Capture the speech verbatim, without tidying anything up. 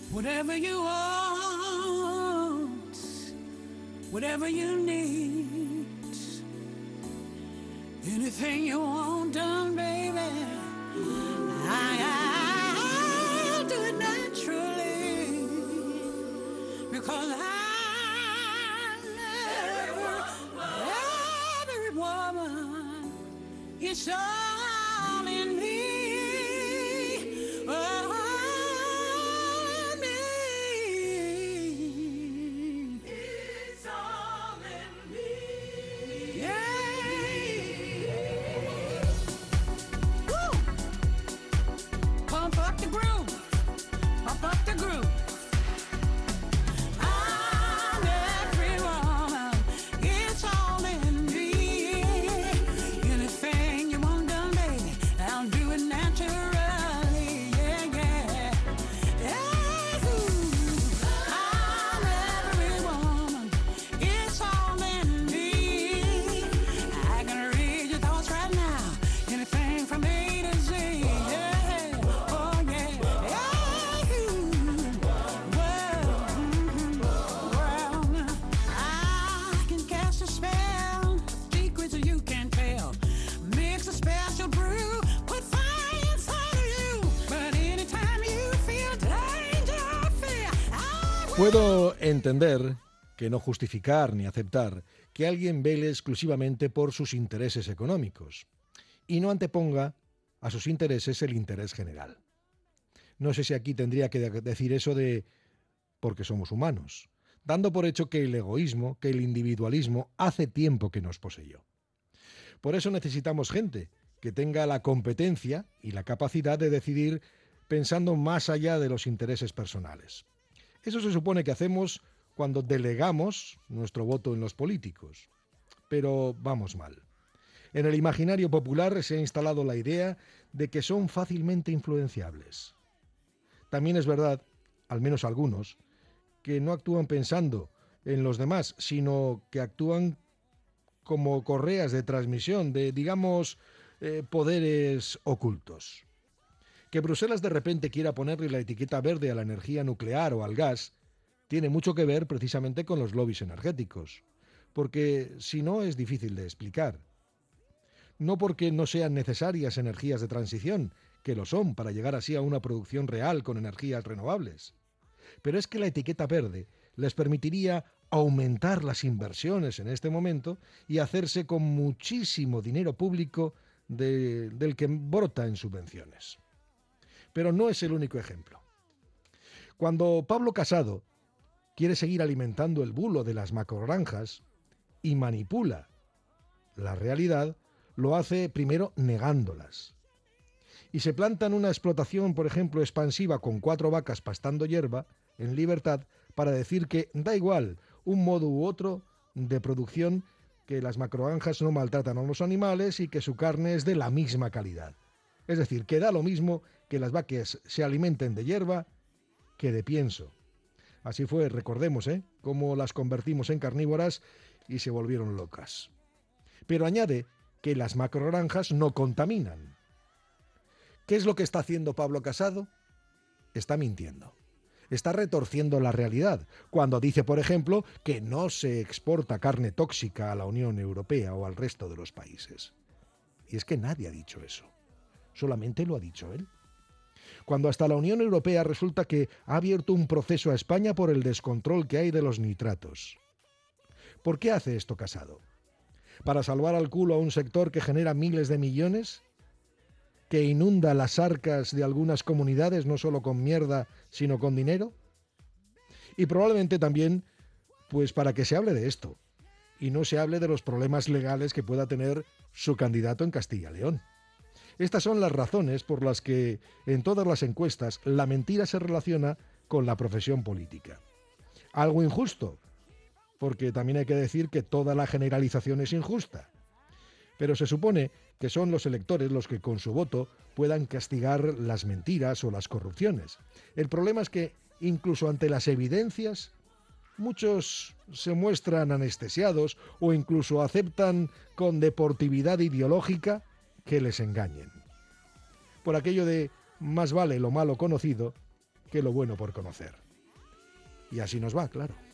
Whatever you want, whatever you need, anything you want done, baby, I, I'll do it naturally, because I love every woman. It's all in me. Oh, Puedo entender, que no justificar ni aceptar, que alguien vele exclusivamente por sus intereses económicos y no anteponga a sus intereses el interés general. No sé si aquí tendría que decir eso de porque somos humanos, dando por hecho que el egoísmo, que el individualismo hace tiempo que nos poseyó. Por eso necesitamos gente que tenga la competencia y la capacidad de decidir pensando más allá de los intereses personales. Eso se supone que hacemos cuando delegamos nuestro voto en los políticos. Pero vamos mal. En el imaginario popular se ha instalado la idea de que son fácilmente influenciables. También es verdad, al menos algunos, que no actúan pensando en los demás, sino que actúan como correas de transmisión de, digamos, eh, poderes ocultos. Que Bruselas de repente quiera ponerle la etiqueta verde a la energía nuclear o al gas tiene mucho que ver precisamente con los lobbies energéticos, porque si no es difícil de explicar. No porque no sean necesarias energías de transición, que lo son para llegar así a una producción real con energías renovables, pero es que la etiqueta verde les permitiría aumentar las inversiones en este momento y hacerse con muchísimo dinero público de, del que brota en subvenciones. Pero no es el único ejemplo. Cuando Pablo Casado quiere seguir alimentando el bulo de las macrogranjas y manipula la realidad, lo hace primero negándolas. Y se planta en una explotación, por ejemplo, expansiva con cuatro vacas pastando hierba en libertad para decir que da igual un modo u otro de producción, que las macrogranjas no maltratan a los animales y que su carne es de la misma calidad. Es decir, que da lo mismo que las vacas se alimenten de hierba que de pienso. Así fue, recordemos, ¿eh?, cómo las convertimos en carnívoras y se volvieron locas. Pero añade que las macrogranjas no contaminan. ¿Qué es lo que está haciendo Pablo Casado? Está mintiendo. Está retorciendo la realidad cuando dice, por ejemplo, que no se exporta carne tóxica a la Unión Europea o al resto de los países. Y es que nadie ha dicho eso. Solamente lo ha dicho él. Cuando hasta la Unión Europea resulta que ha abierto un proceso a España por el descontrol que hay de los nitratos. ¿Por qué hace esto Casado? ¿Para salvar al culo a un sector que genera miles de millones? ¿Que inunda las arcas de algunas comunidades no solo con mierda, sino con dinero? Y probablemente también, pues para que se hable de esto, y no se hable de los problemas legales que pueda tener su candidato en Castilla y León. Estas son las razones por las que en todas las encuestas la mentira se relaciona con la profesión política. Algo injusto, porque también hay que decir que toda la generalización es injusta. Pero se supone que son los electores los que con su voto puedan castigar las mentiras o las corrupciones. El problema es que, incluso ante las evidencias, muchos se muestran anestesiados o incluso aceptan con deportividad ideológica que les engañen. Por aquello de más vale lo malo conocido que lo bueno por conocer. Y así nos va, claro.